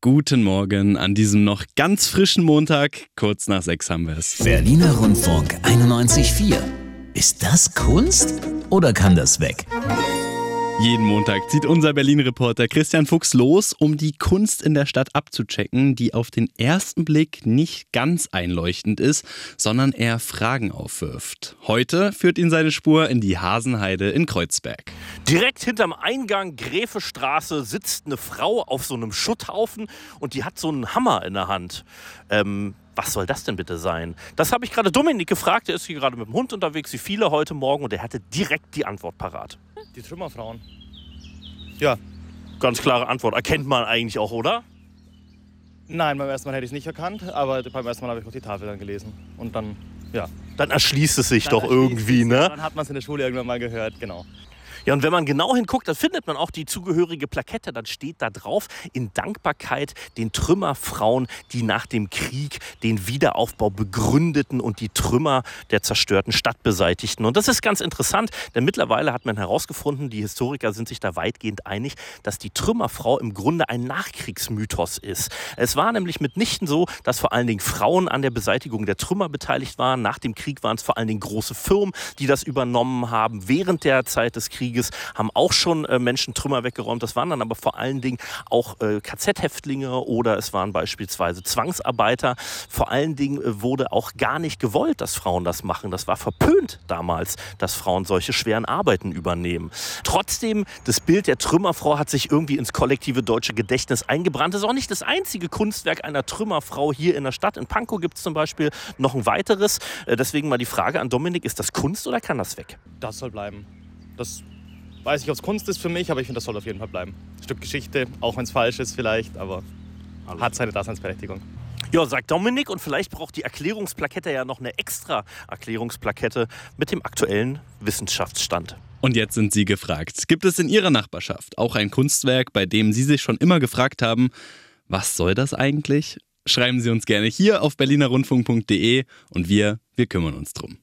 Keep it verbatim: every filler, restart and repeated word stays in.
Guten Morgen an diesem noch ganz frischen Montag. Kurz nach sechs haben wir es. Berliner Rundfunk einundneunzig Komma vier. Ist das Kunst oder kann das weg? Jeden Montag zieht unser Berlin-Reporter Christian Fuchs los, um die Kunst in der Stadt abzuchecken, die auf den ersten Blick nicht ganz einleuchtend ist, sondern eher Fragen aufwirft. Heute führt ihn seine Spur in die Hasenheide in Kreuzberg. Direkt hinterm Eingang Gräfestraße sitzt eine Frau auf so einem Schutthaufen und die hat so einen Hammer in der Hand. Ähm, was soll das denn bitte sein? Das habe ich gerade Dominik gefragt, der ist hier gerade mit dem Hund unterwegs, wie viele heute Morgen, und der hatte direkt die Antwort parat. Die Trümmerfrauen. Ja. Ganz klare Antwort. Erkennt man eigentlich auch, oder? Nein, beim ersten Mal hätte ich es nicht erkannt, aber beim ersten Mal habe ich auch die Tafel dann gelesen. Und dann, ja. Dann erschließt es sich Dann doch irgendwie, es, ne? Dann hat man es in der Schule irgendwann mal gehört, genau. Ja, und wenn man genau hinguckt, dann findet man auch die zugehörige Plakette. Dann steht da drauf: in Dankbarkeit den Trümmerfrauen, die nach dem Krieg den Wiederaufbau begründeten und die Trümmer der zerstörten Stadt beseitigten. Und das ist ganz interessant, denn mittlerweile hat man herausgefunden, die Historiker sind sich da weitgehend einig, dass die Trümmerfrau im Grunde ein Nachkriegsmythos ist. Es war nämlich mitnichten so, dass vor allen Dingen Frauen an der Beseitigung der Trümmer beteiligt waren. Nach dem Krieg waren es vor allen Dingen große Firmen, die das übernommen haben. Während der Zeit des Krieges haben auch schon äh, Menschen Trümmer weggeräumt. Das waren dann aber vor allen Dingen auch äh, K Z-Häftlinge oder es waren beispielsweise Zwangsarbeiter. Vor allen Dingen äh, wurde auch gar nicht gewollt, dass Frauen das machen. Das war verpönt damals, dass Frauen solche schweren Arbeiten übernehmen. Trotzdem, das Bild der Trümmerfrau hat sich irgendwie ins kollektive deutsche Gedächtnis eingebrannt. Das ist auch nicht das einzige Kunstwerk einer Trümmerfrau hier in der Stadt. In Pankow gibt es zum Beispiel noch ein weiteres. Äh, deswegen mal die Frage an Dominik, ist das Kunst oder kann das weg? Das soll bleiben. Das weiß ich, ob es Kunst ist für mich, aber ich finde, das soll auf jeden Fall bleiben. Ein Stück Geschichte, auch wenn es falsch ist vielleicht, aber also hat seine Daseinsberechtigung. Ja, sagt Dominik, und vielleicht braucht die Erklärungsplakette ja noch eine extra Erklärungsplakette mit dem aktuellen Wissenschaftsstand. Und jetzt sind Sie gefragt. Gibt es in Ihrer Nachbarschaft auch ein Kunstwerk, bei dem Sie sich schon immer gefragt haben, was soll das eigentlich? Schreiben Sie uns gerne hier auf berliner rundfunk punkt de und wir, wir kümmern uns drum.